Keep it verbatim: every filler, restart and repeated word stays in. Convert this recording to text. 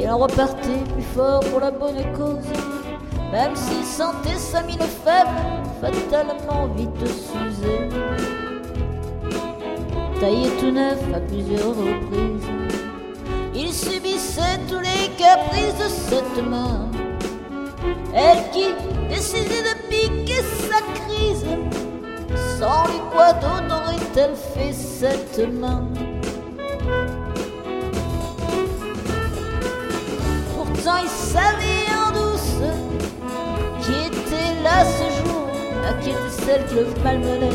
il en repartit plus fort pour la bonne cause, même s'il sentait sa mine faible, fatalement vite s'user. Taillé tout neuf à plusieurs reprises, il subissait tous les caprices de cette main, elle qui, décidait de piquer sa crise, sans lui quoi d'autre aurait-elle fait cette main? Pourtant il savait en douce qui était là ce jour, à qui était celle qui le malmenait,